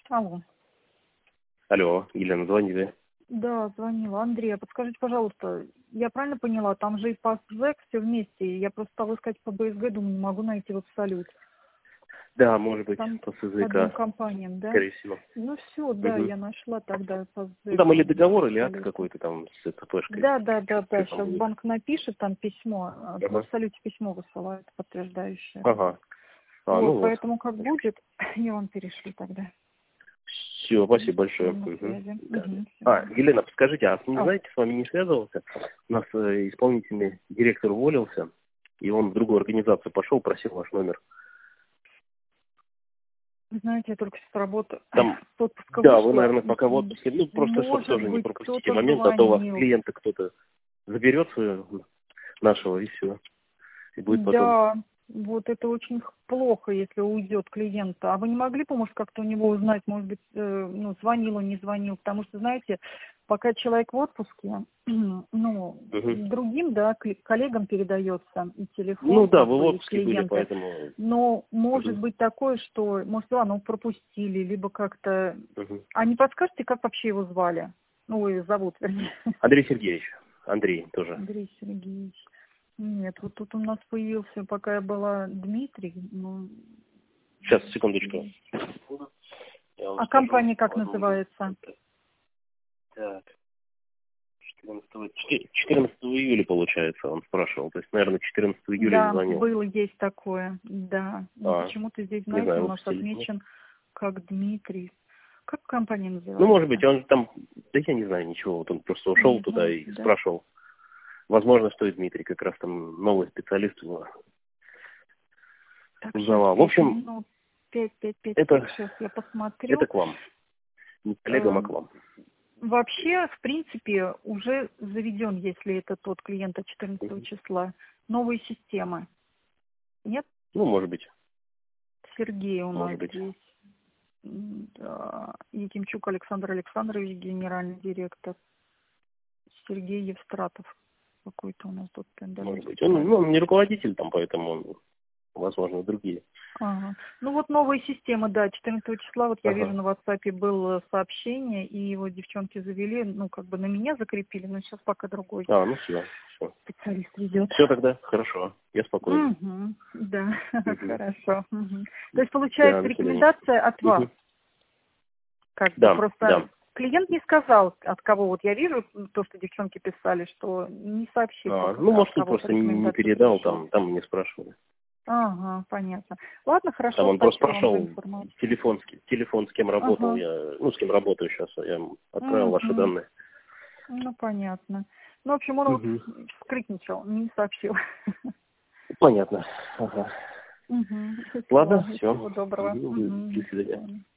Алло. Алло, Елена, звонили. Да, звонила. Андрей, а подскажите, пожалуйста, я правильно поняла, там же и ПАС-ЖЭК все вместе. Я просто стала искать по БСГ, думаю, не могу найти в Абсолют. Да, может быть, Там по по двум СЗК, компаниям, да? скорее всего. Ну все, да, Угу. я нашла тогда Ну, там или ПАС-ЖЭК. договор, или акт какой-то там с ЦПшкой. Да. Что там Сейчас будет? банк напишет там письмо, в Ага. Абсолюте письмо высылает подтверждающее. Ага. Ну Вот, вот. поэтому как будет, я вам перешлю тогда. Все, спасибо большое. На Угу. связи. Да. Всё. Елена, подскажите, а вы не А, знаете, с вами не связывался? У нас исполнительный директор уволился, и он в другую организацию пошел, просил ваш номер. вы знаете, я только сейчас работаю. Там, С отпуска да, вы, вышла. наверное, пока в отпуске. Ну, просто, чтобы Может тоже не быть, пропустите кто-то момент, а то у вас звонил. клиента кто-то заберет нашего, и все. И будет потом. Да, вот это очень плохо, если уйдет клиент. А вы не могли бы, может, как-то у него узнать, может быть, звонил он, не звонил? Потому что, знаете, пока человек в отпуске, ну, Угу. другим, да, коллегам передается и телефон, Ну да, как вы в бы, и отпуске были, клиента. поэтому... Но может Угу. быть такое, что, может, ну, пропустили, либо как-то... Угу. А не подскажете, как вообще его звали? Ну, и зовут, вернее. Андрей Сергеевич. Андрей тоже. Андрей Сергеевич. Нет, вот тут у нас появился, пока я была, Дмитрий. Ну, Сейчас, секундочку. Я вам а скажу. компания как Возможно. называется? Так. 14 июля, получается, он спрашивал. То есть, наверное, 14 июля я Да, звонил. было, есть такое, да. Но почему-то здесь, Не знаете, знаю, у нас выпустили. Нет? отмечен как Дмитрий. Как компания Ну, может быть, называется? он там... Да я не знаю ничего. Вот он просто ушел Не туда знаете, и да? спрашивал. Возможно, что и Дмитрий, как раз там новый специалист Так, сейчас узнавал. В 5 общем, минут, 5, это сейчас я посмотрю. к вам. Не к коллегам, а к Эм, вам. Вообще, в принципе, уже заведен, если это тот клиент от 14 числа, новые системы. Нет? Ну, может быть. Сергей у нас Может быть. здесь. Да. Якимчук Александр Александрович, генеральный директор. Сергей Евстратов. Какой-то у нас тут Может тендер. быть. Он не руководитель там, поэтому, возможно, другие. Ага. Ну вот новые системы, да, 14 числа, вот я вижу Ага. на WhatsApp было сообщение, и его девчонки завели, ну как бы на меня закрепили, но сейчас пока другой Ну все. специалист ведет. Все тогда, хорошо. Я спокоен. Угу, да, Угу. хорошо. Мгм. То есть Да, получается до свидания. рекомендация от вас, Угу. как бы Да, просто да. клиент не сказал, от кого. Вот я вижу то, что девчонки писали, что не сообщил пока, Ну, от может, он кого-то просто не рекомендацию передал, пришел. там не спрашивали. Ага, понятно. Ладно, Там хорошо, он просто спасибо вам за прошел информацию. телефон, с кем работал. Ага. С кем работаю сейчас. Я ему отправил ваши Угу. данные. Ну, понятно. Ну, в общем, он вот Угу. скрытничал, не сообщил. Понятно. Ага. Угу. Все, Ладно, все. всего доброго. Угу. До До свидания. свидания.